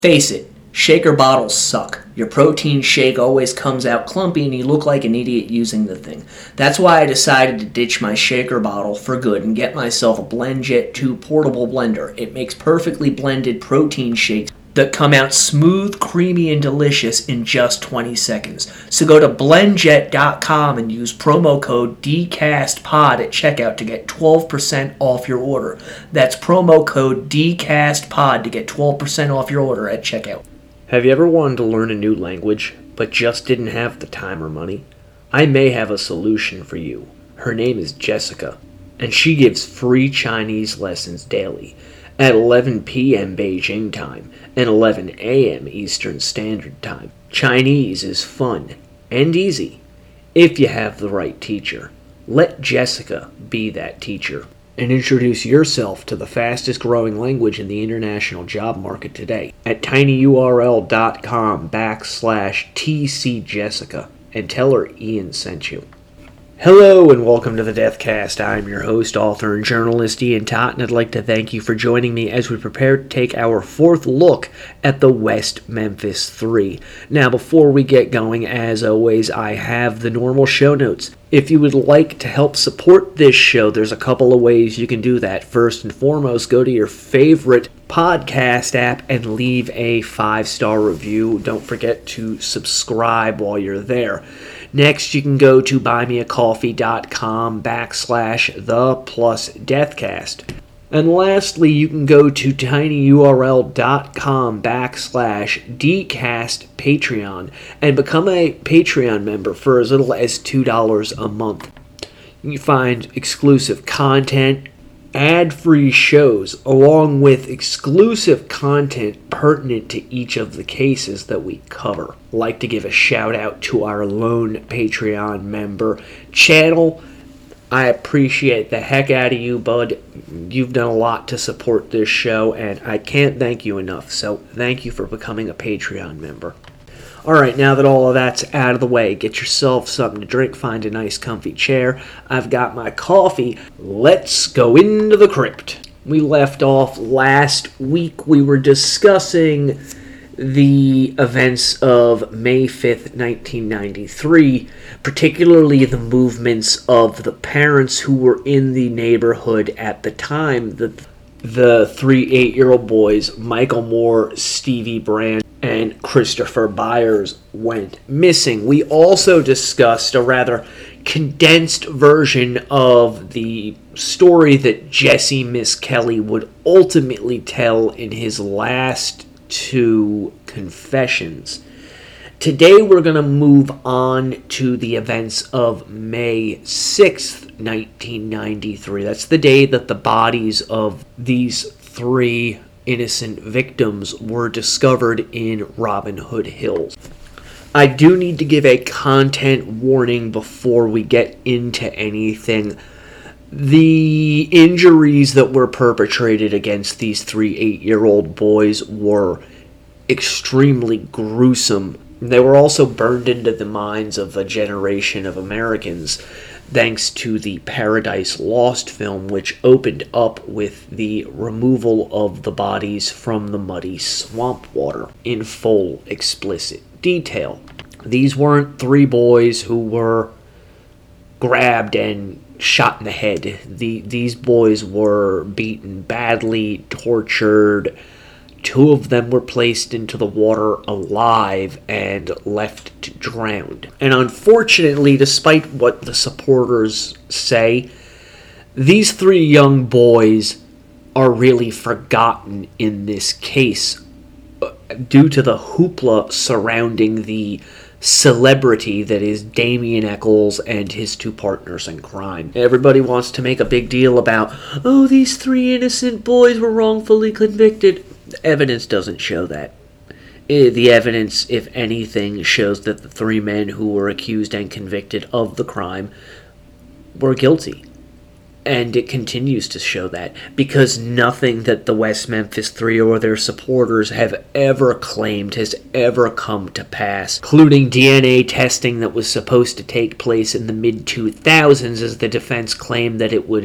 Face it, shaker bottles suck. Your protein shake always comes out clumpy and you look like an idiot using the thing. That's why I decided to ditch my shaker bottle for good and get myself a BlendJet 2 portable blender. It makes perfectly blended protein shakes that come out smooth, creamy, and delicious in just 20 seconds. So go to blendjet.com and use promo code DCASTPOD at checkout to get 12% off your order. That's promo code DCASTPOD to get 12% off your order at checkout. Have you ever wanted to learn a new language, but just didn't have the time or money? I may have a solution for you. Her name is Jessica, and she gives free Chinese lessons daily at 11 p.m. Beijing time and 11 a.m. Eastern Standard Time. Chinese is fun and easy if you have the right teacher. Let Jessica be that teacher and introduce yourself to the fastest growing language in the international job market today at tinyurl.com/TCJessica and tell her Ian sent you. Hello and welcome to the Deathcast. I'm your host, author, and journalist IanTott, and I'd like to thank you for joining me as we prepare to take our fourth look at the West Memphis 3. Now, before we get going, as always, I have the normal show notes. If you would like to help support this show, there's a couple of ways you can do that. First and foremost, go to your favorite podcast app and leave a 5-star review. Don't forget to subscribe while you're there. Next, you can go to buymeacoffee.com/the+deathcast. And lastly, you can go to tinyurl.com/DCAST and become a Patreon member for as little as $2 a month. You can find exclusive content, ad-free shows, along with exclusive content pertinent to each of the cases that we cover. I'd like to give a shout out to our lone Patreon member, Channel. I appreciate the heck out of you, bud. You've done a lot to support this show, and I can't thank you enough, so thank you for becoming a Patreon member. Alright, now that all of that's out of the way, get yourself something to drink, find a nice comfy chair. I've got my coffee. Let's go into the crypt. We left off last week. We were discussing the events of May 5th, 1993, particularly the movements of the parents who were in the neighborhood at the time that the 3 8-year-old boys, Michael Moore, Stevie Brand, and Christopher Byers went missing. We also discussed a rather condensed version of the story that Jesse Misskelley would ultimately tell in his last 2 confessions. Today we're going to move on to the events of May 6th, 1993. That's the day that the bodies of these 3 innocent victims were discovered in Robin Hood Hills. I do need to give a content warning before we get into anything. The injuries that were perpetrated against these 3 8-year-old boys were extremely gruesome. They were also burned into the minds of a generation of Americans, thanks to the Paradise Lost film, which opened up with the removal of the bodies from the muddy swamp water in full explicit detail. These weren't 3 boys who were grabbed and shot in the head. These boys were beaten badly, tortured. 2 of them were placed into the water alive and left to drown. And unfortunately, despite what the supporters say, these 3 young boys are really forgotten in this case due to the hoopla surrounding the celebrity that is Damien Echols and his 2 partners in crime. Everybody wants to make a big deal about, oh, these 3 innocent boys were wrongfully convicted. The evidence doesn't show that. The evidence, if anything, shows that the 3 men who were accused and convicted of the crime were guilty. And it continues to show that, because nothing that the West Memphis 3 or their supporters have ever claimed has ever come to pass, including DNA testing that was supposed to take place in the mid-2000s, as the defense claimed that it would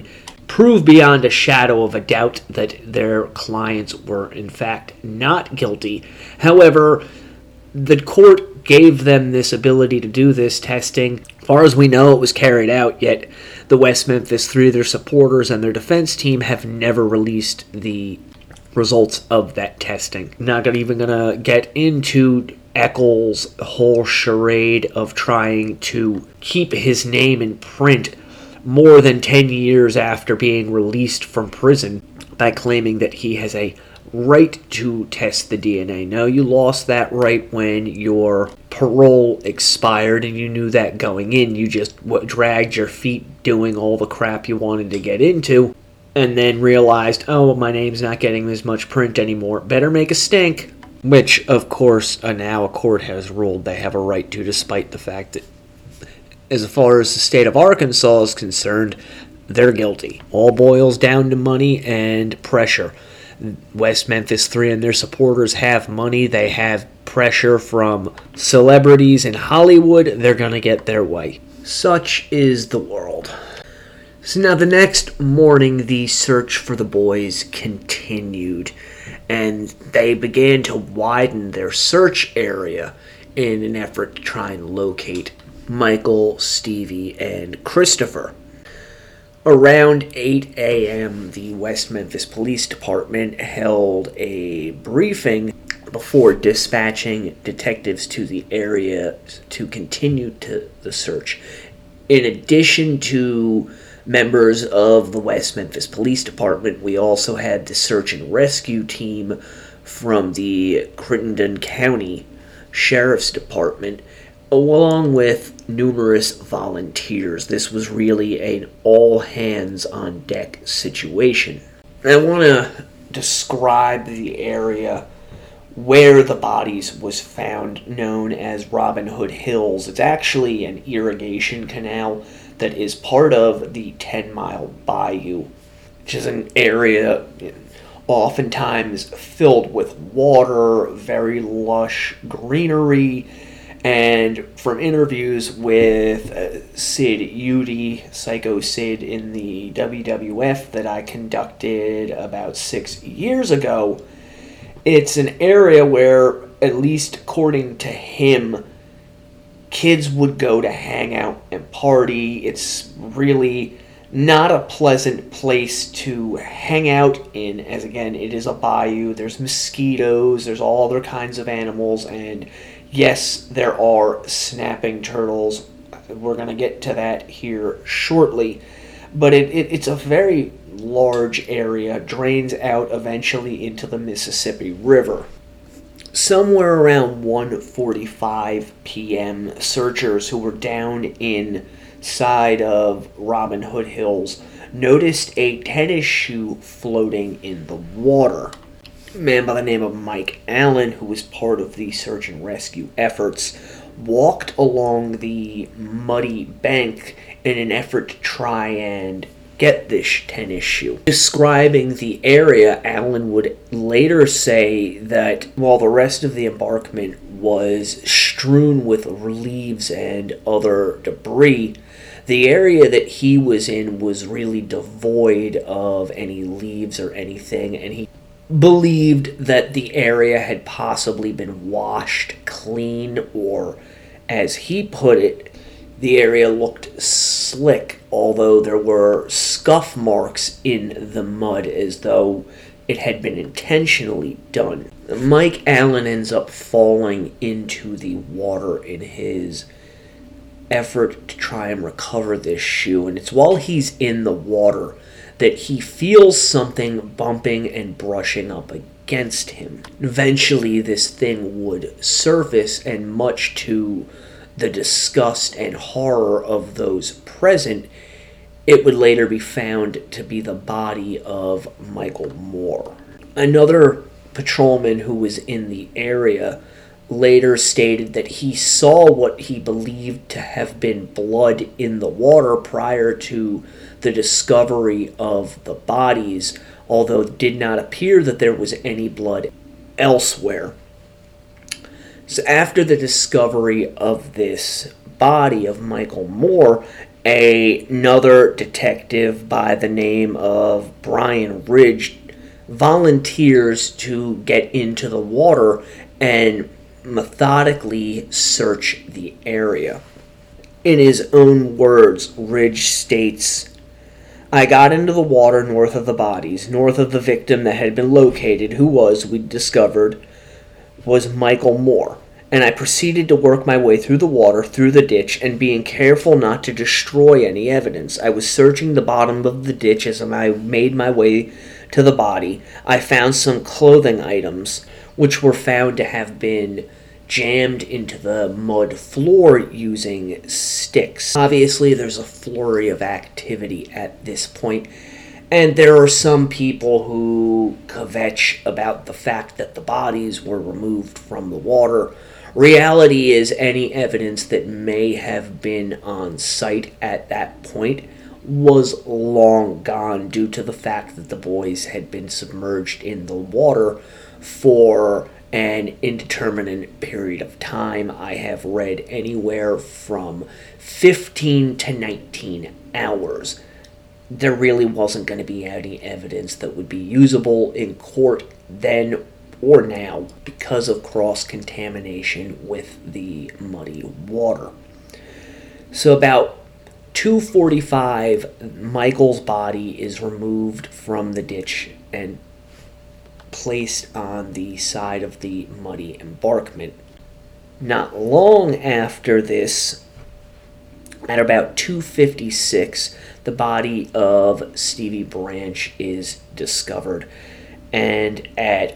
prove beyond a shadow of a doubt that their clients were in fact not guilty. However, the court gave them this ability to do this testing. As far as we know, it was carried out, yet the West Memphis 3, their supporters, and their defense team have never released the results of that testing. Not even going to get into Eccles' whole charade of trying to keep his name in print more than 10 years after being released from prison by claiming that he has a right to test the DNA. No, you lost that right when your parole expired, and you knew that going in. You just dragged your feet doing all the crap you wanted to get into, and then realized, oh, my name's not getting as much print anymore. Better make a stink. Which, of course, now a court has ruled they have a right to, despite the fact that, as far as the state of Arkansas is concerned, they're guilty. All boils down to money and pressure. West Memphis 3 and their supporters have money. They have pressure from celebrities in Hollywood. They're going to get their way. Such is the world. So now the next morning, the search for the boys continued, and they began to widen their search area in an effort to try and locate Michael, Stevie, and Christopher. Around 8 a.m., the West Memphis Police Department held a briefing before dispatching detectives to the area to continue the search. In addition to members of the West Memphis Police Department, we also had the search and rescue team from the Crittenden County Sheriff's Department, along with numerous volunteers. This was really an all-hands-on-deck situation. I want to describe the area where the bodies was found, known as Robin Hood Hills. It's actually an irrigation canal that is part of the 10-Mile Bayou, which is an area oftentimes filled with water, very lush greenery. And from interviews with Sid Eudy, Psycho Sid, in the WWF that I conducted about 6 years ago, it's an area where, at least according to him, kids would go to hang out and party. It's really not a pleasant place to hang out in, as again, it is a bayou. There's mosquitoes, there's all other kinds of animals, and yes, there are snapping turtles. We're going to get to that here shortly. But it's a very large area, drains out eventually into the Mississippi River. Somewhere around 1:45 p.m., searchers who were down inside of Robin Hood Hills noticed a tennis shoe floating in the water. A man by the name of Mike Allen, who was part of the search and rescue efforts, walked along the muddy bank in an effort to try and get this tennis shoe. Describing the area, Allen would later say that while the rest of the embankment was strewn with leaves and other debris, the area that he was in was really devoid of any leaves or anything, and he believed that the area had possibly been washed clean, or, as he put it, the area looked slick, although there were scuff marks in the mud as though it had been intentionally done. Mike Allen ends up falling into the water in his effort to try and recover this shoe, and it's while he's in the water that he feels something bumping and brushing up against him. Eventually, this thing would surface, and much to the disgust and horror of those present, it would later be found to be the body of Michael Moore. Another patrolman who was in the area later stated that he saw what he believed to have been blood in the water prior to the discovery of the bodies, although it did not appear that there was any blood elsewhere. So after the discovery of this body of Michael Moore, Another detective by the name of Brian Ridge volunteers to get into the water and methodically search the area. In his own words, Ridge states, "I got into the water north of the bodies, north of the victim that had been located, who was, we discovered, was Michael Moore, and I proceeded to work my way through the water, through the ditch, and being careful not to destroy any evidence. I was searching the bottom of the ditch as I made my way to the body. I found some clothing items, which were found to have been jammed into the mud floor using sticks. Obviously, there's a flurry of activity at this point, and there are some people who kvetch about the fact that the bodies were removed from the water. Reality is, any evidence that may have been on site at that point was long gone due to the fact that the boys had been submerged in the water for an indeterminate period of time. I have read anywhere from 15 to 19 hours. There really wasn't going to be any evidence that would be usable in court then or now because of cross-contamination with the muddy water. So about 2:45, Michael's body is removed from the ditch and placed on the side of the muddy embankment. Not long after this, at about 2:56, the body of Stevie Branch is discovered, and at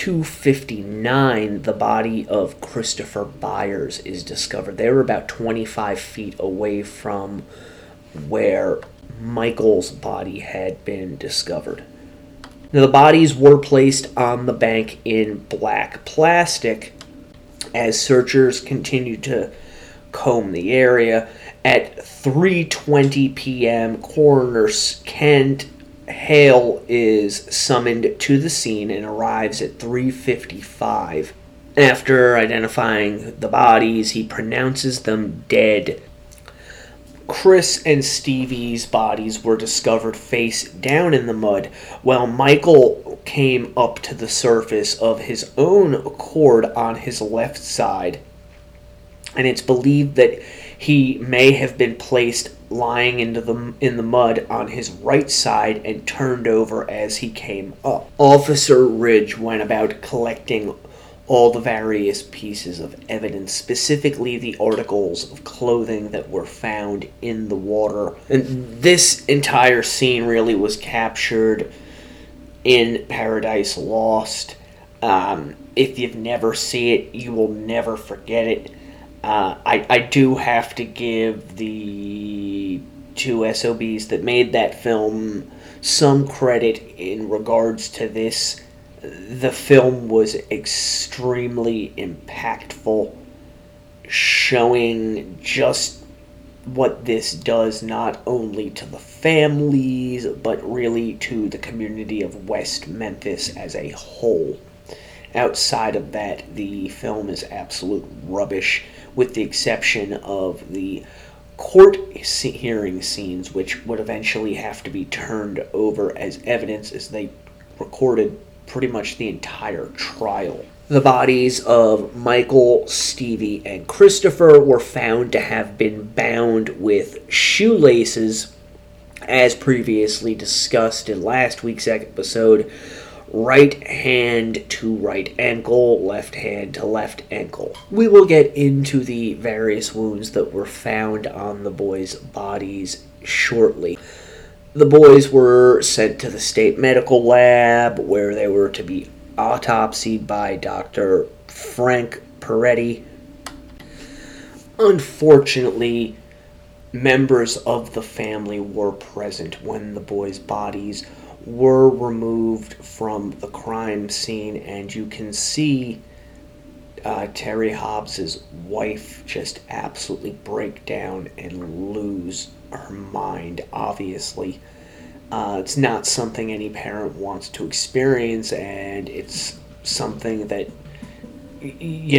2:59, the body of Christopher Byers is discovered. They were about 25 feet away from where Michael's body had been discovered. Now, the bodies were placed on the bank in black plastic as searchers continued to comb the area. At 3:20 p.m., Coroner Kent Hale is summoned to the scene and arrives at 3:55. After identifying the bodies, he pronounces them dead. Chris and Stevie's bodies were discovered face down in the mud, while Michael came up to the surface of his own accord on his left side. And it's believed that he may have been placed lying in the mud on his right side and turned over as he came up. Officer Ridge went about collecting all the various pieces of evidence, specifically the articles of clothing that were found in the water. And this entire scene really was captured in Paradise Lost. If you've never seen it, you will never forget it. I do have to give the two SOBs that made that film some credit in regards to this. The film was extremely impactful, showing just what this does not only to the families, but really to the community of West Memphis as a whole. Outside of that, the film is absolute rubbish, with the exception of the court hearing scenes, which would eventually have to be turned over as evidence as they recorded pretty much the entire trial. The bodies of Michael, Stevie, and Christopher were found to have been bound with shoelaces, as previously discussed in last week's episode. Right hand to right ankle, left hand to left ankle. We will get into the various wounds that were found on the boys' bodies shortly. The boys were sent to the state medical lab, where they were to be autopsied by Dr. Frank Peretti. Unfortunately, members of the family were present when the boys' bodies were removed from the crime scene, and you can see Terry Hobbs's wife just absolutely break down and lose her mind. Obviously, it's not something any parent wants to experience, and it's something that,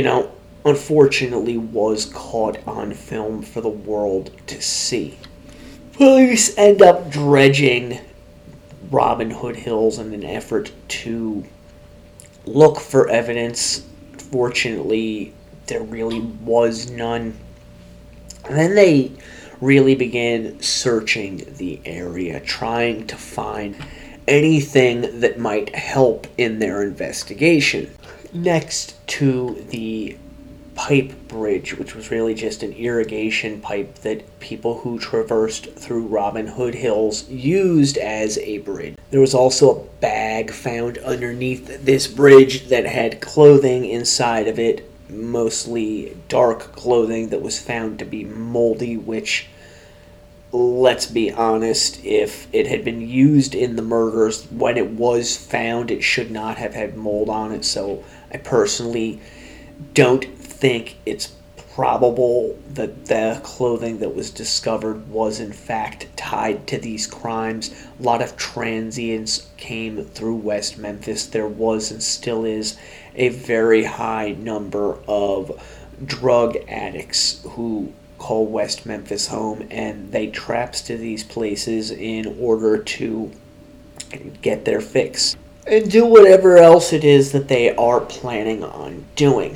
unfortunately was caught on film for the world to see. Police end up dredging Robin Hood Hills in an effort to look for evidence. Fortunately, there really was none. And then they really began searching the area, trying to find anything that might help in their investigation. Next to the pipe bridge, which was really just an irrigation pipe that people who traversed through Robin Hood Hills used as a bridge. There was also a bag found underneath this bridge that had clothing inside of it, mostly dark clothing that was found to be moldy, which, let's be honest, if it had been used in the murders when it was found, it should not have had mold on it. So I personally don't think it's probable that the clothing that was discovered was in fact tied to these crimes. A lot of transients came through West Memphis. There was and still is a very high number of drug addicts who call West Memphis home, and they traps to these places in order to get their fix and do whatever else it is that they are planning on doing.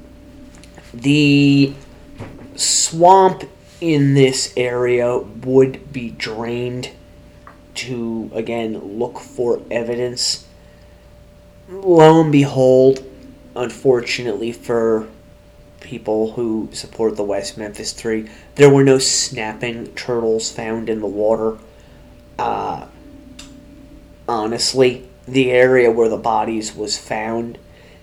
The swamp in this area would be drained to, again, look for evidence. Lo and behold, unfortunately for people who support the West Memphis 3, there were no snapping turtles found in the water. Honestly, the area where the bodies was found,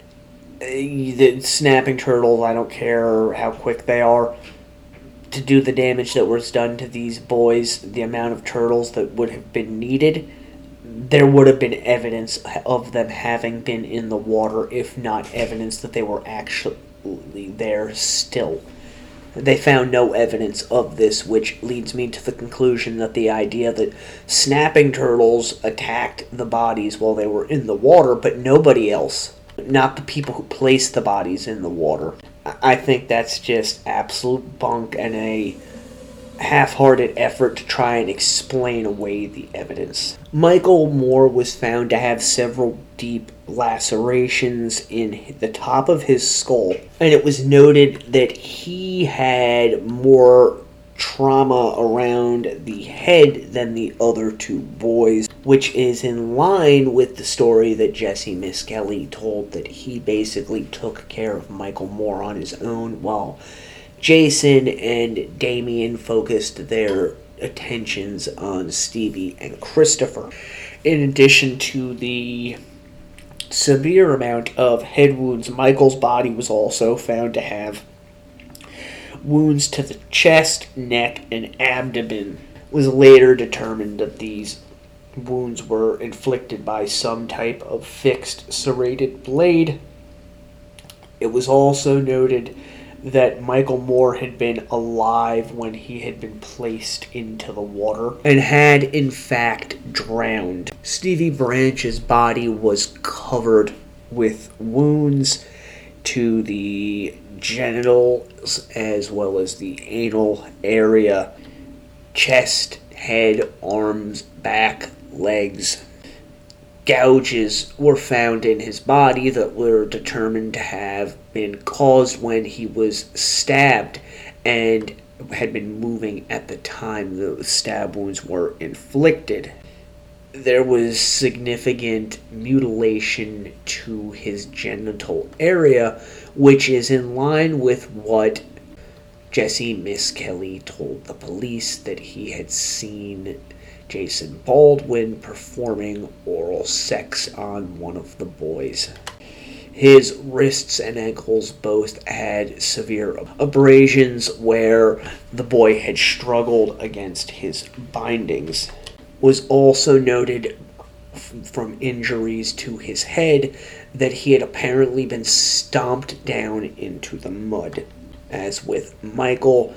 the snapping turtles, I don't care how quick they are, to do the damage that was done to these boys, the amount of turtles that would have been needed, there would have been evidence of them having been in the water, if not evidence that they were actually there still. They found no evidence of this, which leads me to the conclusion that the idea that snapping turtles attacked the bodies while they were in the water, but nobody else, not the people who placed the bodies in the water. I think that's just absolute bunk and a half-hearted effort to try and explain away the evidence. Michael Moore was found to have several deep lacerations in the top of his skull, and it was noted that he had more trauma around the head than the other two boys, which is in line with the story that Jesse Miskelly told, that he basically took care of Michael Moore on his own, while Jason and Damien focused their attentions on Stevie and Christopher. In addition to the severe amount of head wounds, Michael's body was also found to have wounds to the chest, neck, and abdomen. It was later determined that these wounds were inflicted by some type of fixed serrated blade. It was also noted that Michael Moore had been alive when he had been placed into the water and had in fact drowned. Stevie Branch's body was covered with wounds to the genitals as well as the anal area, chest, head, arms, back, legs. Gouges were found in his body that were determined to have been caused when he was stabbed and had been moving at the time the stab wounds were inflicted. There was significant mutilation to his genital area, which is in line with what Jesse Miskelly told the police, that he had seen Jason Baldwin performing oral sex on one of the boys. His wrists and ankles both had severe abrasions where the boy had struggled against his bindings. Was also noted from injuries to his head that he had apparently been stomped down into the mud. As with Michael,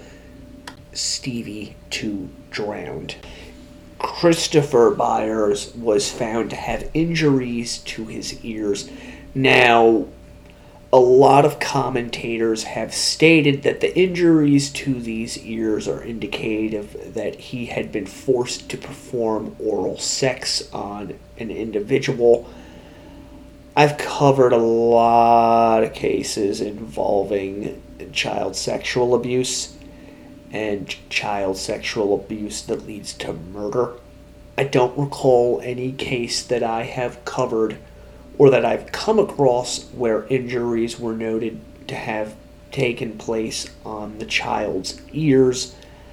Stevie too drowned. Christopher Byers was found to have injuries to his ears. Now, a lot of commentators have stated that the injuries to these ears are indicative that he had been forced to perform oral sex on an individual. I've covered a lot of cases involving child sexual abuse and child sexual abuse that leads to murder. I don't recall any case that I have covered or that I've come across where injuries were noted to have taken place on the child's ears.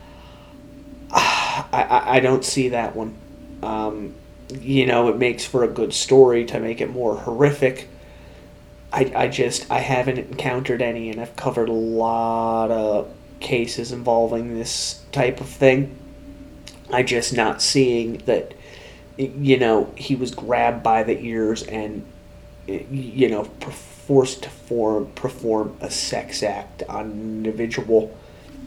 I don't see that one. It makes for a good story to make it more horrific. I haven't encountered any, and I've covered a lot of cases involving this type of thing. I'm just not seeing that, he was grabbed by the ears and, forced to perform a sex act on an individual.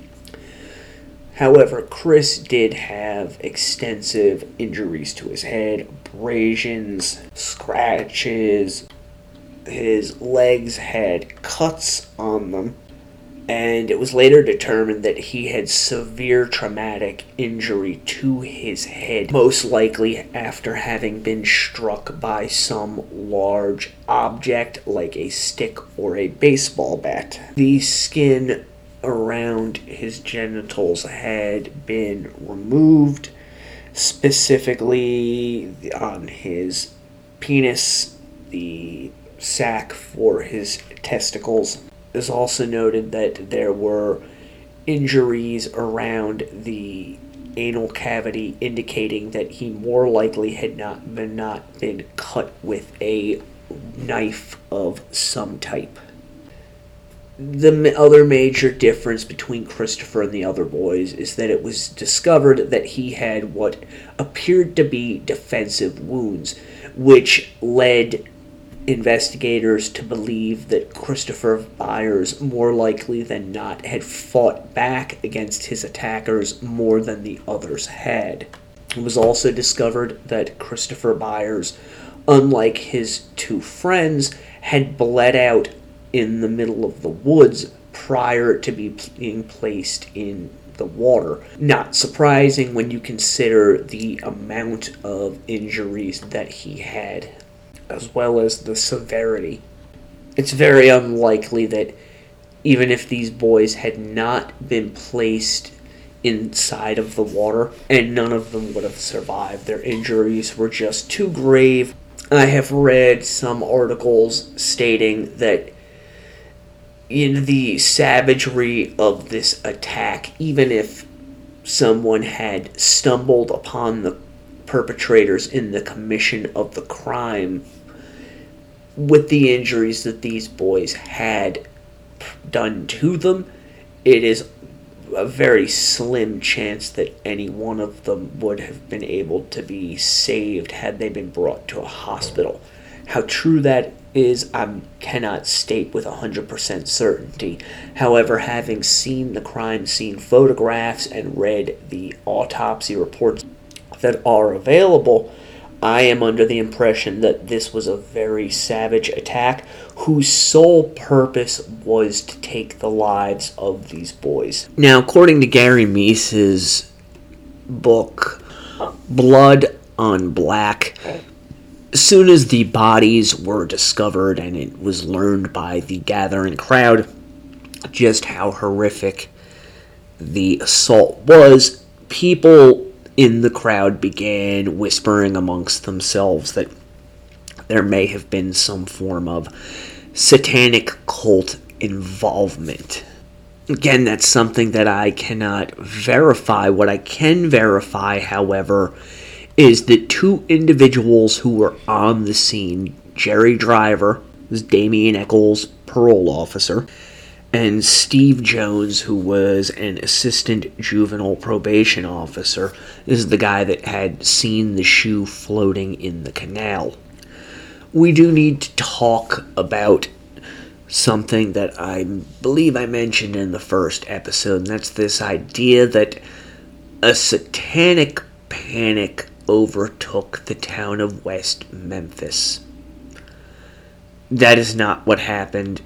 However, Chris did have extensive injuries to his head, abrasions, scratches. His legs had cuts on them, and it was later determined that he had severe traumatic injury to his head, most likely after having been struck by some large object like a stick or a baseball bat. The skin around his genitals had been removed, specifically on his penis, the sac for his testicles. It was also noted that there were injuries around the anal cavity, indicating that he more likely had not been cut with a knife of some type. The other major difference between Christopher and the other boys is that it was discovered that he had what appeared to be defensive wounds, which led investigators to believe that Christopher Byers, more likely than not, had fought back against his attackers more than the others had. It was also discovered that Christopher Byers, unlike his two friends, had bled out in the middle of the woods prior to being placed in the water. Not surprising when you consider the amount of injuries that he had, as well as the severity. It's very unlikely that even if these boys had not been placed inside of the water, and none of them would have survived. Their injuries were just too grave. I have read some articles stating that in the savagery of this attack, even if someone had stumbled upon the perpetrators in the commission of the crime, with the injuries that these boys had done to them, it is a very slim chance that any one of them would have been able to be saved had they been brought to a hospital. How true that is, I cannot state with 100% certainty. However, having seen the crime scene photographs and read the autopsy reports that are available, I am under the impression that this was a very savage attack whose sole purpose was to take the lives of these boys. Now, according to Gary Meese's book, Blood on Black, as soon as the bodies were discovered and it was learned by the gathering crowd just how horrific the assault was, people in the crowd began whispering amongst themselves that there may have been some form of satanic cult involvement. Again, that's something that I cannot verify. What I can verify, however, is that two individuals who were on the scene, Jerry Driver, was Damien Eccles' parole officer, and Steve Jones, who was an assistant juvenile probation officer, is the guy that had seen the shoe floating in the canal. We do need to talk about something that I believe I mentioned in the first episode, and that's this idea that a satanic panic overtook the town of West Memphis. That is not what happened.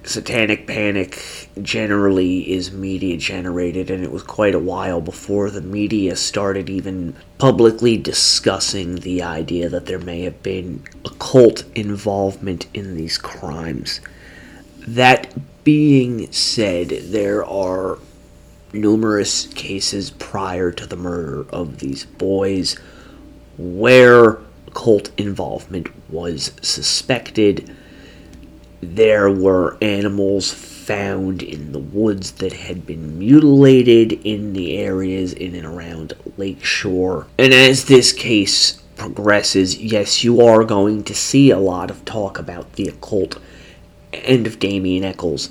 Satanic panic generally is media generated, and it was quite a while before the media started even publicly discussing the idea that there may have been occult involvement in these crimes. That being said, there are numerous cases prior to the murder of these boys where occult involvement was suspected. There were animals found in the woods that had been mutilated in the areas in and around Lakeshore. And as this case progresses, yes, you are going to see a lot of talk about the occult and of Damien Echols.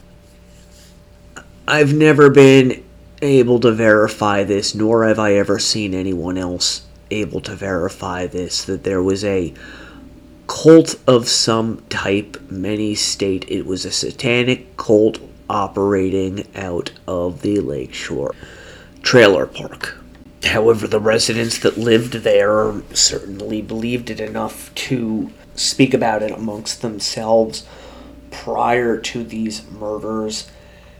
I've never been able to verify this, nor have I ever seen anyone else able to verify this, that there was a cult of some type. Many state it was a satanic cult operating out of the Lakeshore trailer park. However, the residents that lived there certainly believed it enough to speak about it amongst themselves prior to these murders.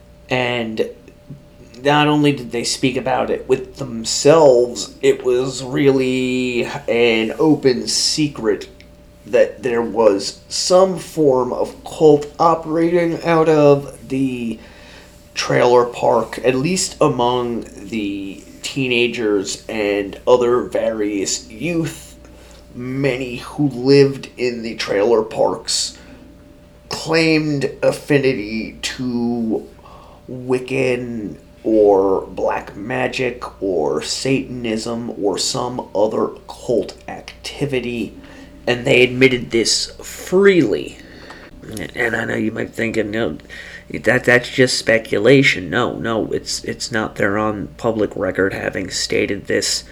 And not only did they speak about it with themselves, it was really an open secret that there was some form of cult operating out of the trailer park, at least among the teenagers and other various youth. Many who lived in the trailer parks claimed affinity to Wiccan or black magic or Satanism or some other occult activity, and they admitted this freely. And I know you might think, no, that's just speculation. No, it's not. They're on public record having stated this.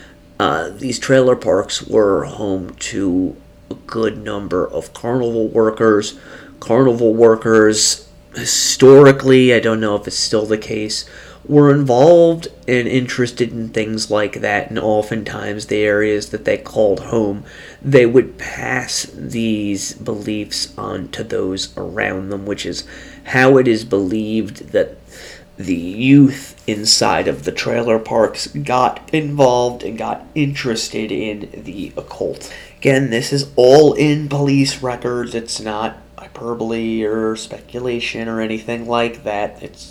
These trailer parks were home to a good number of carnival workers. Carnival workers, historically, I don't know if it's still the case, were involved and interested in things like that, and oftentimes the areas that they called home, they would pass these beliefs on to those around them, which is how it is believed that the youth inside of the trailer parks got involved and got interested in the occult. Again, this is all in police records. It's not hyperbole or speculation or anything like that. It's,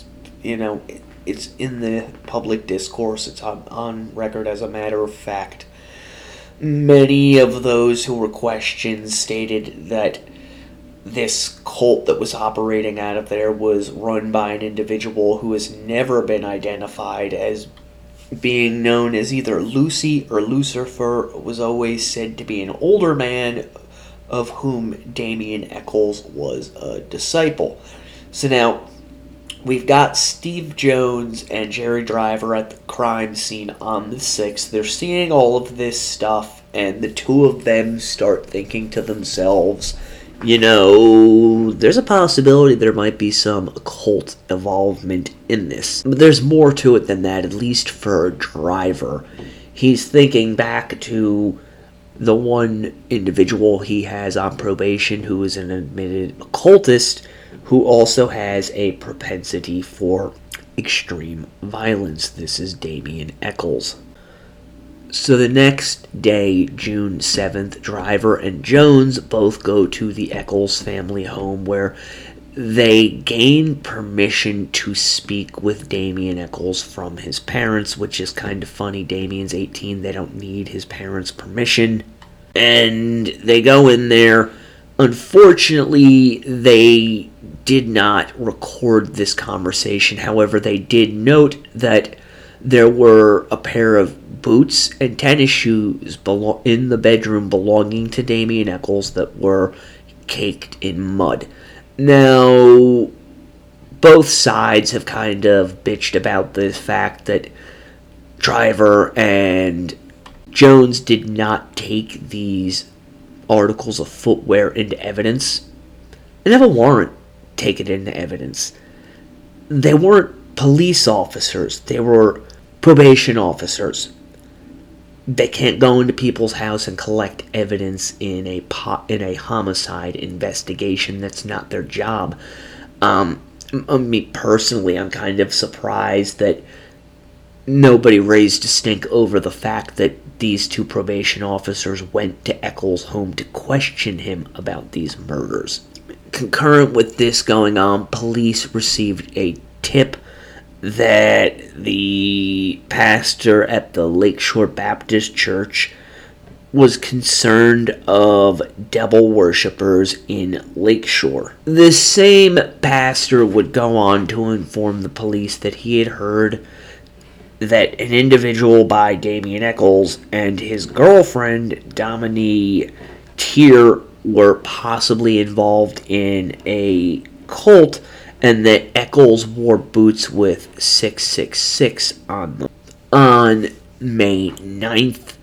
it's in the public discourse. It's on record as a matter of fact. Many of those who were questioned stated that this cult that was operating out of there was run by an individual who has never been identified as being known as either Lucy or Lucifer. Was always said to be an older man of whom Damien Echols was a disciple. So now, we've got Steve Jones and Jerry Driver at the crime scene on the 6th. They're seeing all of this stuff, and the two of them start thinking to themselves, there's a possibility there might be some occult involvement in this. But there's more to it than that, at least for Driver. He's thinking back to the one individual he has on probation who is an admitted occultist, who also has a propensity for extreme violence. This is Damien Echols. So the next day, June 7th, Driver and Jones both go to the Echols family home, where they gain permission to speak with Damien Echols from his parents, which is kind of funny. Damien's 18, they don't need his parents' permission. And they go in there. Unfortunately, they did not record this conversation. However, they did note that there were a pair of boots and tennis shoes in the bedroom belonging to Damien Echols that were caked in mud. Now, both sides have kind of bitched about the fact that Driver and Jones did not take these articles of footwear into evidence and have a warrant taken into evidence. They weren't police officers. They were probation officers. They can't go into people's house and collect evidence in a homicide investigation. That's not their job. Me personally, I'm kind of surprised that nobody raised a stink over the fact that these two probation officers went to Eccles' home to question him about these murders. Concurrent with this going on, police received a tip that the pastor at the Lakeshore Baptist Church was concerned of devil worshippers in Lakeshore. This same pastor would go on to inform the police that he had heard that an individual by Damien Eccles and his girlfriend, Dominique Tier, were possibly involved in a cult, and that Eccles wore boots with 666 on them. On May 9th,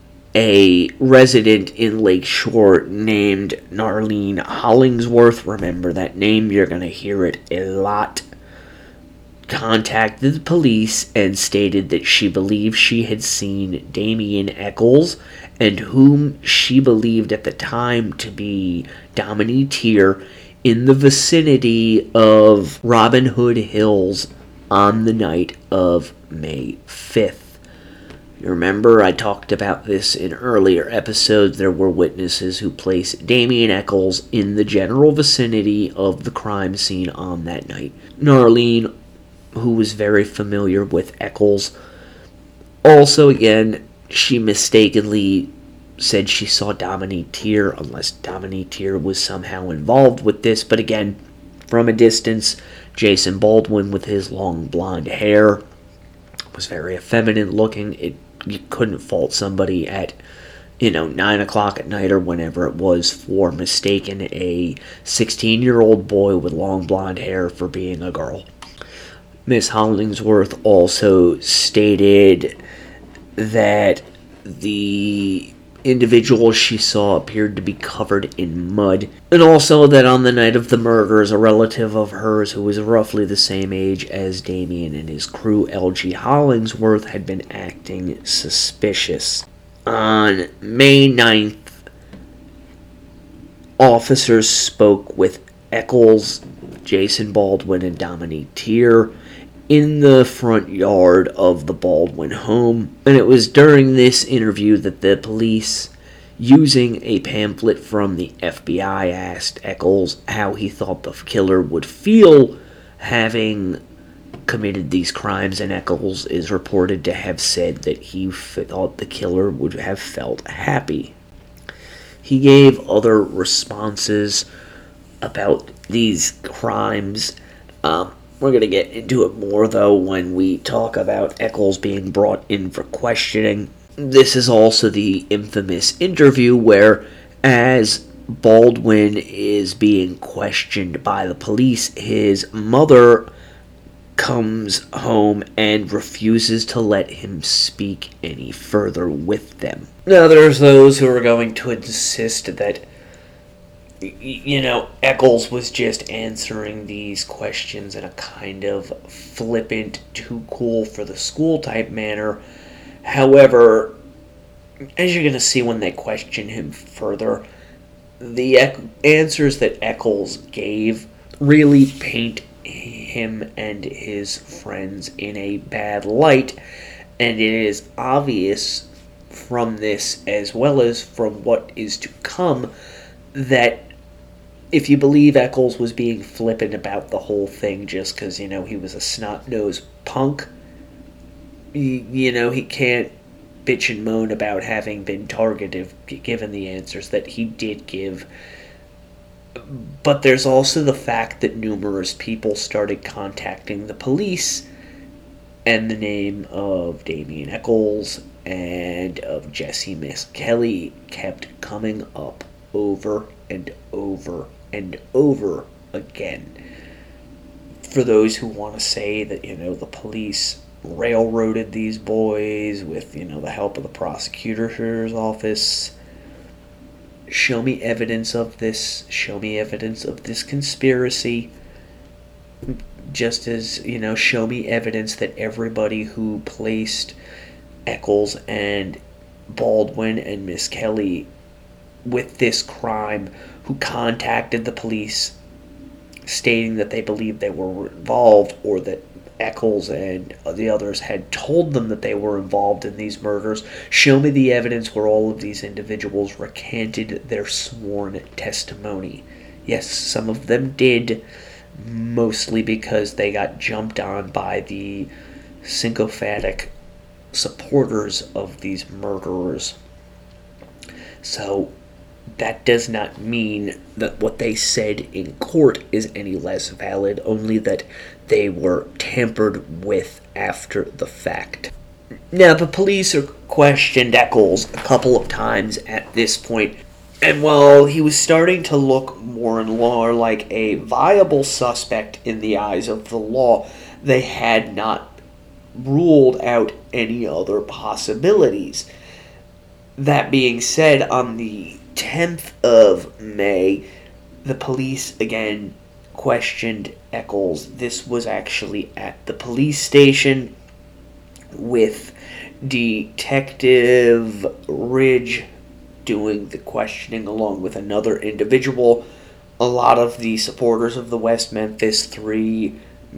a resident in Lakeshore named Narlene Hollingsworth, remember that name, you're going to hear it a lot, contacted the police and stated that she believed she had seen Damien Eccles, and whom she believed at the time to be Dominique Tier, in the vicinity of Robin Hood Hills on the night of May 5th. You remember I talked about this in earlier episodes. There were witnesses who placed Damien Eccles in the general vicinity of the crime scene on that night. Narlene, who was very familiar with Eccles, also again, she mistakenly said she saw Dominique Tier, unless Dominique Tier was somehow involved with this. But again, from a distance, Jason Baldwin with his long blonde hair was very effeminate looking. You couldn't fault somebody at 9 o'clock at night or whenever it was for mistaking a 16-year-old boy with long blonde hair for being a girl. Miss Hollingsworth also stated that the individual she saw appeared to be covered in mud, and also that on the night of the murders, a relative of hers who was roughly the same age as Damien and his crew, L.G. Hollingsworth, had been acting suspicious. On May 9th, officers spoke with Eccles, Jason Baldwin, and Dominique Tier in the front yard of the Baldwin home, and it was during this interview that the police, using a pamphlet from the FBI, asked Eccles how he thought the killer would feel having committed these crimes, and Eccles is reported to have said that he thought the killer would have felt happy. He gave other responses about these crimes. We're going to get into it more, though, when we talk about Eccles being brought in for questioning. This is also the infamous interview where, as Baldwin is being questioned by the police, his mother comes home and refuses to let him speak any further with them. Now, there's those who are going to insist that Eccles was just answering these questions in a kind of flippant, too cool for the school type manner. However, as you're going to see when they question him further, the answers that Eccles gave really paint him and his friends in a bad light, and it is obvious from this, as well as from what is to come, that if you believe Eccles was being flippant about the whole thing just because, he was a snot-nosed punk, he can't bitch and moan about having been targeted given the answers that he did give. But there's also the fact that numerous people started contacting the police, and the name of Damien Eccles and of Jesse Miskelly kept coming up over and over and over again. For those who want to say that, the police railroaded these boys with, the help of the prosecutor's office, show me evidence of this. Show me evidence of this conspiracy. Just as, show me evidence that everybody who placed Eccles and Baldwin and Miskelly with this crime, who contacted the police stating that they believed they were involved, or that Eccles and the others had told them that they were involved in these murders. Show me the evidence where all of these individuals recanted their sworn testimony. Yes, some of them did, mostly because they got jumped on by the sycophantic supporters of these murderers. So that does not mean that what they said in court is any less valid, only that they were tampered with after the fact. Now, the police questioned Eccles a couple of times at this point, and while he was starting to look more and more like a viable suspect in the eyes of the law, they had not ruled out any other possibilities. That being said, on the 10th of May, the police again questioned Eccles. This was actually at the police station with Detective Ridge doing the questioning along with another individual. A lot of the supporters of the West Memphis Three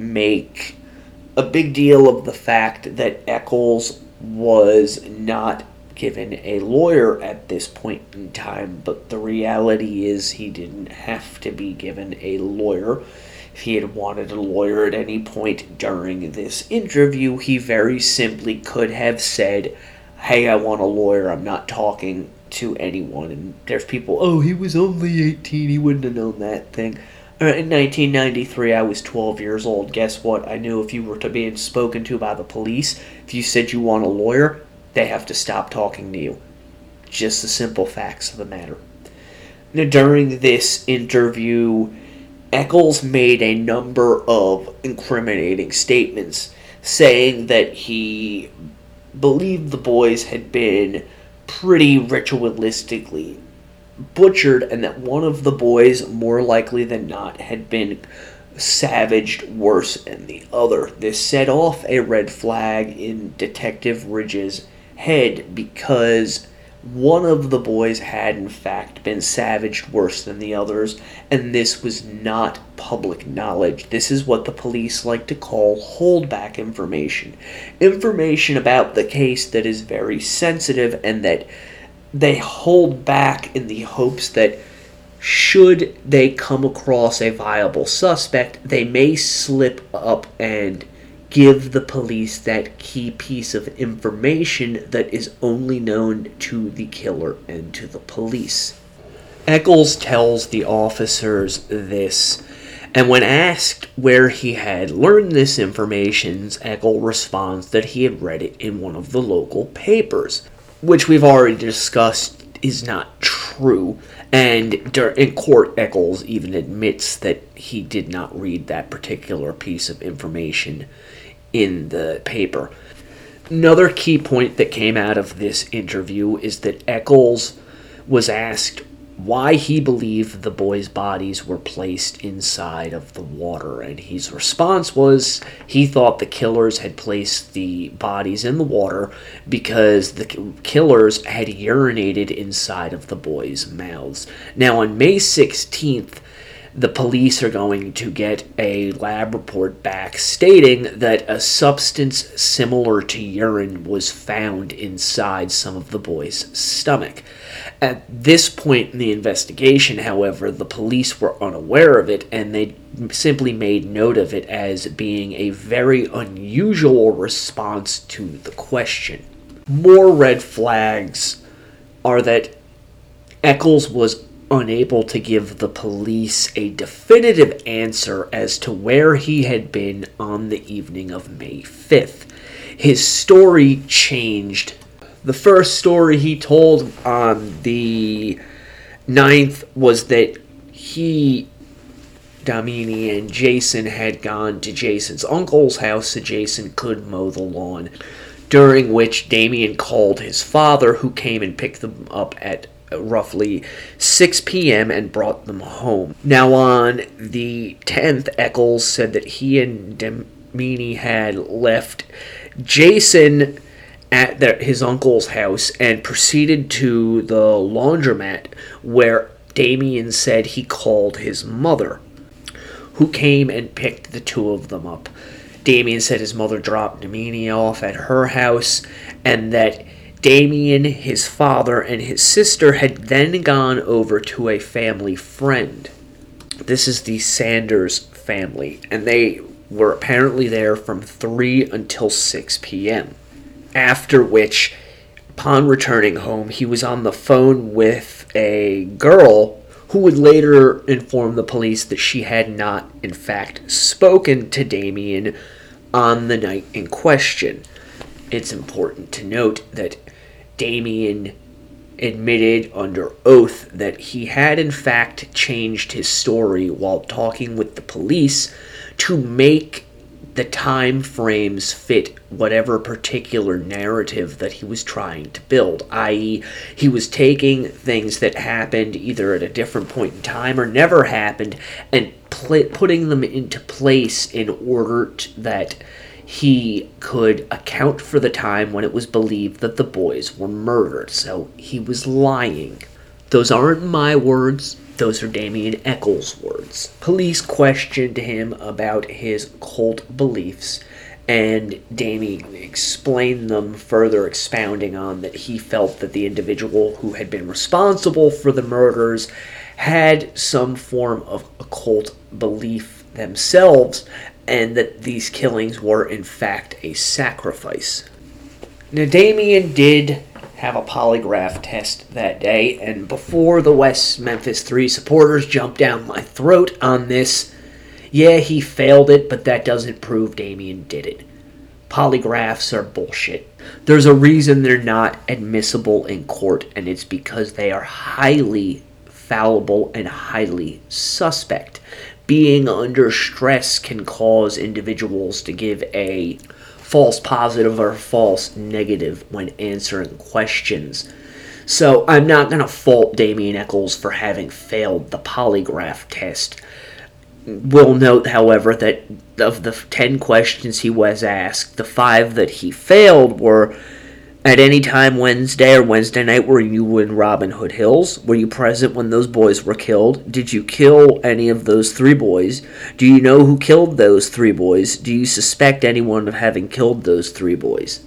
make a big deal of the fact that Eccles was not given a lawyer at this point in time, but the reality is he didn't have to be given a lawyer. If he had wanted a lawyer at any point during this interview, he very simply could have said, "Hey, I want a lawyer, I'm not talking to anyone." And there's people, "Oh, he was only 18, he wouldn't have known that thing." In 1993, I was 12 years old. Guess what? I knew if you were to be spoken to by the police, if you said you want a lawyer, they have to stop talking to you. Just the simple facts of the matter. Now, during this interview, Eccles made a number of incriminating statements, saying that he believed the boys had been pretty ritualistically butchered, and that one of the boys, more likely than not, had been savaged worse than the other. This set off a red flag in Detective Ridge's head, because one of the boys had in fact been savaged worse than the others, and this was not public knowledge. This is what the police like to call holdback information. Information about the case that is very sensitive, and that they hold back in the hopes that should they come across a viable suspect, they may slip up and give the police that key piece of information that is only known to the killer and to the police. Eccles tells the officers this, and when asked where he had learned this information, Eccles responds that he had read it in one of the local papers, which we've already discussed is not true. And in court, Eccles even admits that he did not read that particular piece of information in the paper. Another key point that came out of this interview is that Eccles was asked why he believed the boys' bodies were placed inside of the water, and his response was he thought the killers had placed the bodies in the water because the killers had urinated inside of the boys' mouths. Now, on May 16th, the police are going to get a lab report back stating that a substance similar to urine was found inside some of the boys' stomach. At this point in the investigation, however, the police were unaware of it, and they simply made note of it as being a very unusual response to the question. More red flags are that Eccles was unable to give the police a definitive answer as to where he had been on the evening of May 5th. His story changed. The first story he told on the 9th was that he, Damini, and Jason had gone to Jason's uncle's house so Jason could mow the lawn, during which Damien called his father, who came and picked them up at roughly 6 p.m. and brought them home. Now, on the 10th, Eccles said that he and Damini had left Jason at his uncle's house and proceeded to the laundromat, where Damien said he called his mother, who came and picked the two of them up. Damien said his mother dropped Nemenia off at her house, and that Damien, his father, and his sister had then gone over to a family friend. This is the Sanders family, and they were apparently there from 3 until 6 p.m. After which, upon returning home, he was on the phone with a girl who would later inform the police that she had not, in fact, spoken to Damien on the night in question. It's important to note that Damien admitted under oath that he had in fact changed his story while talking with the police to make the time frames fit whatever particular narrative that he was trying to build, i.e., he was taking things that happened either at a different point in time or never happened and putting them into place in order that he could account for the time when it was believed that the boys were murdered. So he was lying. Those aren't my words. Those are Damien Echols' words. Police questioned him about his cult beliefs, and Damien explained them, further expounding on that he felt that the individual who had been responsible for the murders had some form of occult belief themselves, and that these killings were in fact a sacrifice. Now, Damien did have a polygraph test that day, and before the West Memphis 3 supporters jumped down my throat on this, yeah, he failed it, but that doesn't prove Damien did it. Polygraphs are bullshit. There's a reason they're not admissible in court, and it's because they are highly fallible and highly suspect. Being under stress can cause individuals to give a false positive or false negative when answering questions. So I'm not going to fault Damien Echols for having failed the polygraph test. We'll note, however, that of the 10 questions he was asked, the 5 that he failed were: at any time Wednesday or Wednesday night were you in Robin Hood Hills? Were you present when those boys were killed? Did you kill any of those 3 boys? Do you know who killed those 3 boys? Do you suspect anyone of having killed those 3 boys?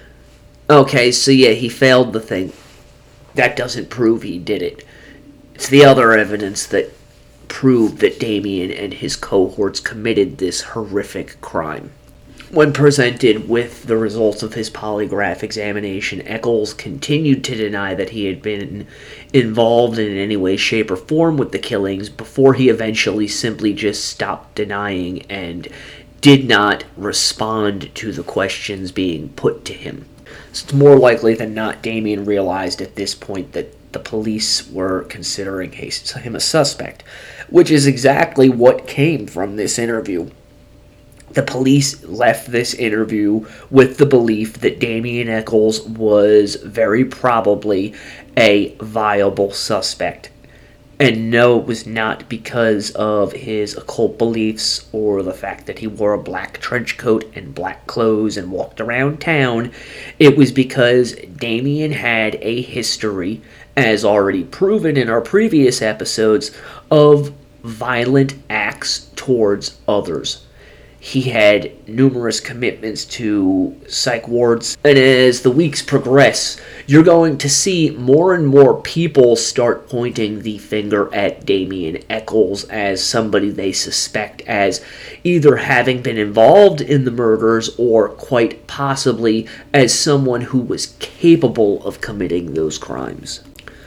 Okay, so yeah, he failed the thing. That doesn't prove he did it. It's the other evidence that proved that Damien and his cohorts committed this horrific crime. When presented with the results of his polygraph examination, Echols continued to deny that he had been involved in any way, shape, or form with the killings before he eventually simply just stopped denying and did not respond to the questions being put to him. So it's more likely than not Damien realized at this point that the police were considering him a suspect, which is exactly what came from this interview. The police left this interview with the belief that Damien Echols was very probably a viable suspect. And no, it was not because of his occult beliefs or the fact that he wore a black trench coat and black clothes and walked around town. It was because Damien had a history, as already proven in our previous episodes, of violent acts towards others. He had numerous commitments to psych wards, and as the weeks progress, you're going to see more and more people start pointing the finger at Damien Echols as somebody they suspect as either having been involved in the murders or quite possibly as someone who was capable of committing those crimes.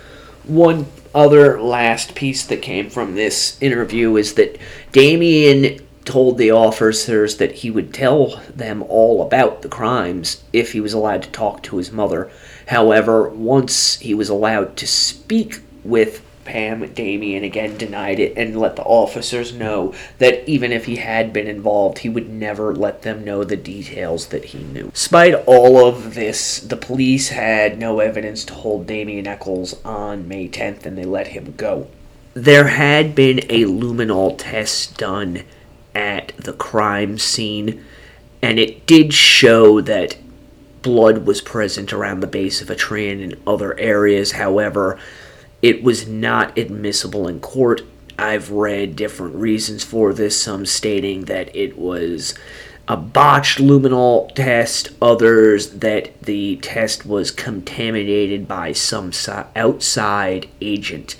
One other last piece that came from this interview is that Damien told the officers that he would tell them all about the crimes if he was allowed to talk to his mother. However, once he was allowed to speak with Pam, Damien again denied it and let the officers know that even if he had been involved, he would never let them know the details that he knew. Despite all of this, the police had no evidence to hold Damien Echols on May 10th, and they let him go. There had been a luminol test done at the crime scene, and it did show that blood was present around the base of a tree and in other areas. However, it was not admissible in court I've read different reasons for this, some stating that it was a botched luminol test, others that the test was contaminated by some outside agent.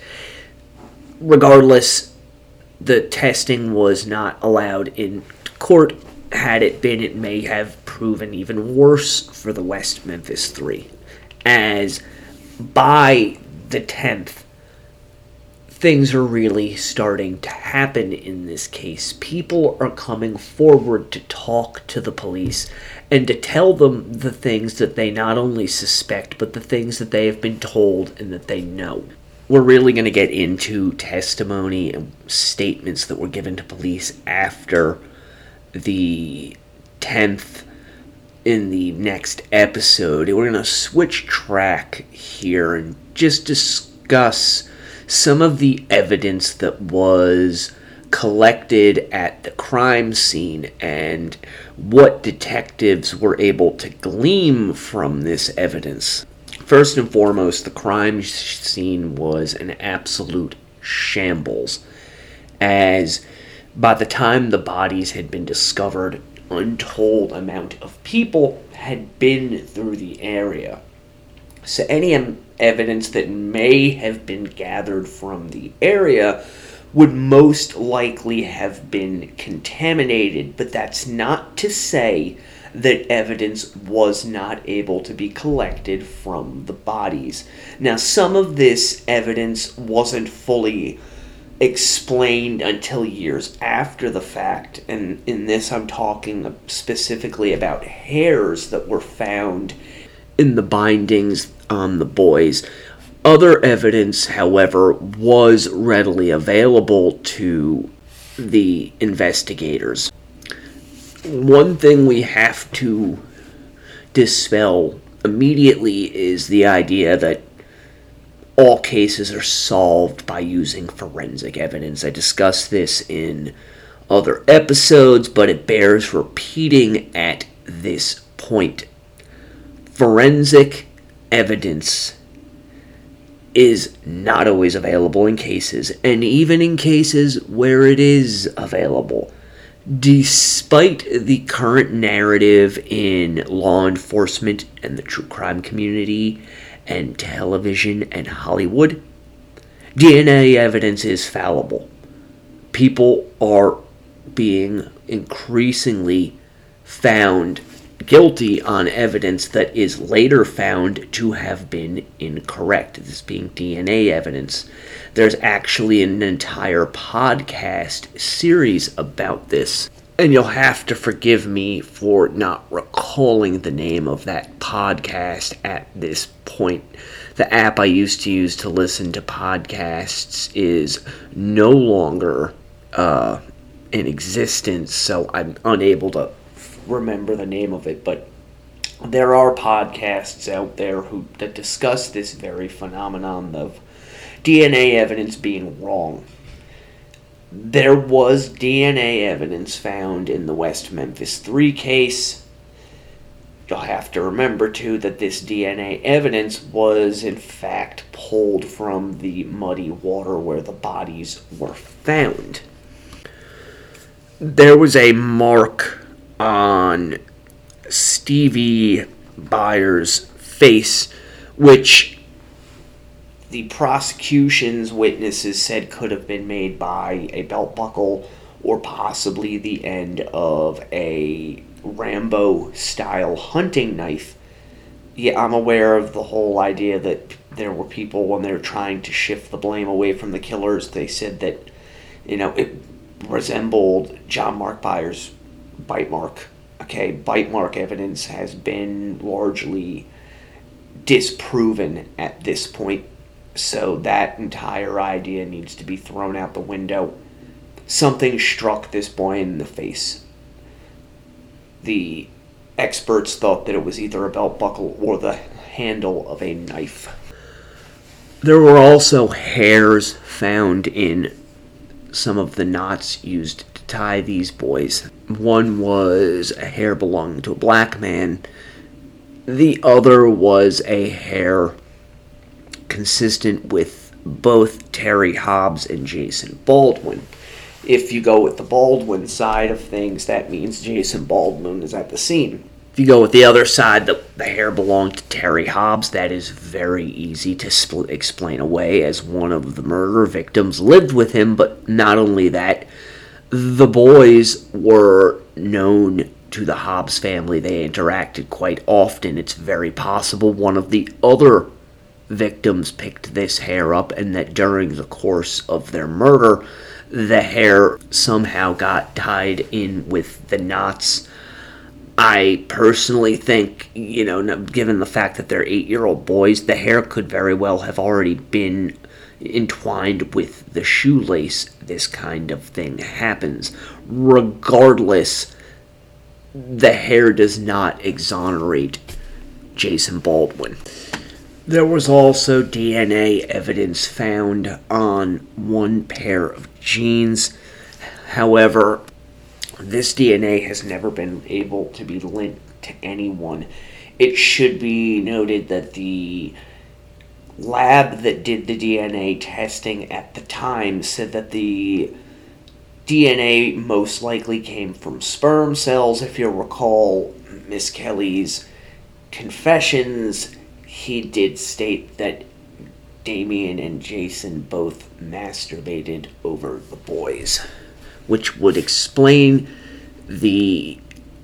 Regardless, the testing was not allowed in court. Had it been, it may have proven even worse for the West Memphis Three, as by the 10th, things are really starting to happen in this case. People are coming forward to talk to the police and to tell them the things that they not only suspect, but the things that they have been told and that they know. We're really going to get into testimony and statements that were given to police after the 10th in the next episode. We're going to switch track here and just discuss some of the evidence that was collected at the crime scene and what detectives were able to glean from this evidence. First and foremost, the crime scene was an absolute shambles, as by the time the bodies had been discovered, untold amount of people had been through the area. So any evidence that may have been gathered from the area would most likely have been contaminated, but that's not to say that evidence was not able to be collected from the bodies. Now, some of this evidence wasn't fully explained until years after the fact, and in this I'm talking specifically about hairs that were found in the bindings on the boys. Other evidence, however, was readily available to the investigators. One thing we have to dispel immediately is the idea that all cases are solved by using forensic evidence. I discussed this in other episodes, but it bears repeating at this point. Forensic evidence is not always available in cases, and even in cases where it is available. Despite the current narrative in law enforcement and the true crime community and television and Hollywood, DNA evidence is fallible. People are being increasingly found guilty on evidence that is later found to have been incorrect, this being DNA evidence. There's actually an entire podcast series about this, and you'll have to forgive me for not recalling the name of that podcast at this point. The app I used to use to listen to podcasts is no longer in existence, so I'm unable to remember the name of it, but there are podcasts out there that discuss this very phenomenon of DNA evidence being wrong. There was DNA evidence found in the West Memphis 3 case. You'll have to remember, too, that this DNA evidence was, in fact, pulled from the muddy water where the bodies were found. There was a mark on Stevie Byers' face, which the prosecution's witnesses said could have been made by a belt buckle or possibly the end of a Rambo-style hunting knife. Yeah, I'm aware of the whole idea that there were people, when they were trying to shift the blame away from the killers, they said that, it resembled John Mark Byers' bite mark. Okay, bite mark evidence has been largely disproven at this point, so that entire idea needs to be thrown out the window. Something struck this boy in the face. The experts thought that it was either a belt buckle or the handle of a knife. There were also hairs found in some of the knots used to tie these boys. One was a hair belonging to a black man. The other was a hair consistent with both Terry Hobbs and Jason Baldwin. If you go with the Baldwin side of things, that means Jason Baldwin is at the scene. If you go with the other side, the hair belonged to Terry Hobbs. That is very easy to explain away, as one of the murder victims lived with him. But not only that, the boys were known to the Hobbs family. They interacted quite often. It's very possible one of the other victims picked this hair up, and that during the course of their murder, the hair somehow got tied in with the knots. I personally think, given the fact that they're 8-year-old boys, the hair could very well have already been entwined with the shoelace. This kind of thing happens. Regardless, the hair does not exonerate Jason Baldwin. There was also DNA evidence found on one pair of jeans. However, this DNA has never been able to be linked to anyone. It should be noted that the lab that did the DNA testing at the time said that the DNA most likely came from sperm cells. If you'll recall Miss Kelly's confessions, he did state that Damien and Jason both masturbated over the boys, which would explain the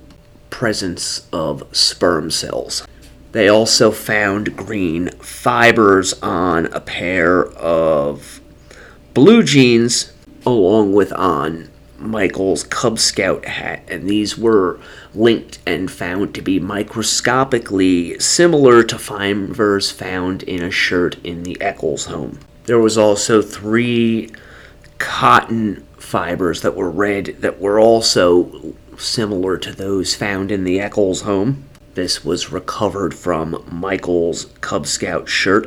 presence of sperm cells. They also found green fibers on a pair of blue jeans, along with on Michael's Cub Scout hat, and these were linked and found to be microscopically similar to fibers found in a shirt in the Eccles home. There was also 3 cotton fibers that were red that were also similar to those found in the Eccles home. This was recovered from Michael's Cub Scout shirt,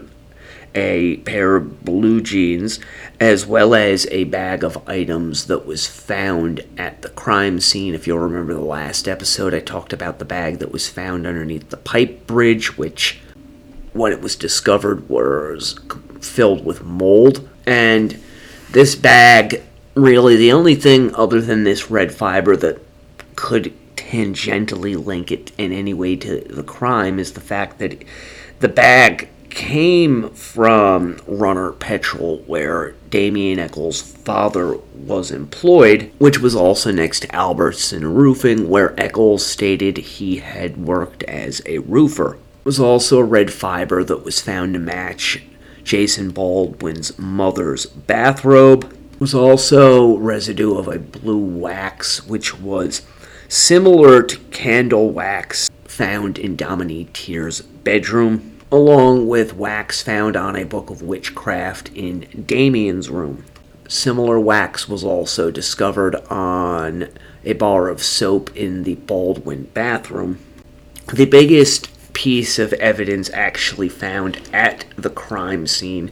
a pair of blue jeans, as well as a bag of items that was found at the crime scene. If you'll remember the last episode, I talked about the bag that was found underneath the pipe bridge, which, when it was discovered, was filled with mold. And this bag, really, the only thing other than this red fiber that could tangentially link it in any way to the crime is the fact that the bag came from Runner Petrol, where Damien Eccles' father was employed, which was also next to Albertson Roofing, where Eccles stated he had worked as a roofer. There was also a red fiber that was found to match Jason Baldwin's mother's bathrobe. There was also residue of a blue wax, which was similar to candle wax found in Dominique Tier's bedroom, along with wax found on a book of witchcraft in Damien's room. Similar wax was also discovered on a bar of soap in the Baldwin bathroom. The biggest piece of evidence actually found at the crime scene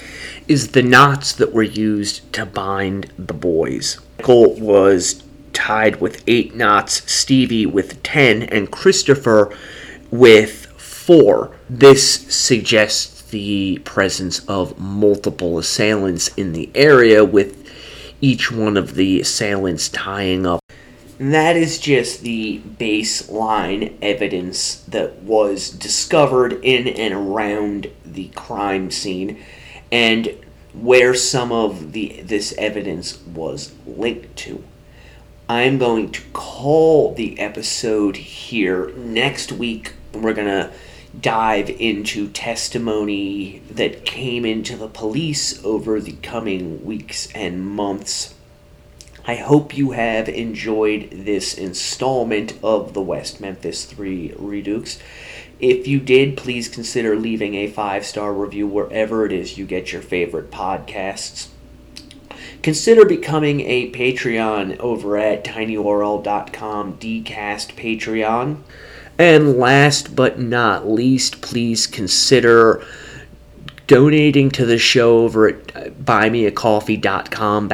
is the knots that were used to bind the boys. Michael was tied with 8 knots, Stevie with 10, and Christopher with 4. This suggests the presence of multiple assailants in the area, with each one of the assailants tying up. And that is just the baseline evidence that was discovered in and around the crime scene, and where some of this evidence was linked to. I'm going to call the episode here. Next week, we're going to dive into testimony that came into the police over the coming weeks and months. I hope you have enjoyed this installment of the West Memphis 3 Redukes. If you did, please consider leaving a 5-star review wherever it is you get your favorite podcasts. Consider becoming a Patreon over at tinyurl.com /dcast Patreon. And last but not least, please consider donating to the show over at buymeacoffee.com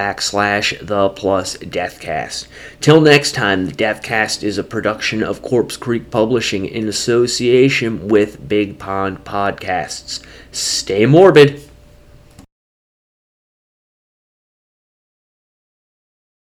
/the+Deathcast. Till next time, the Deathcast is a production of Corpse Creek Publishing in association with Big Pond Podcasts. Stay morbid.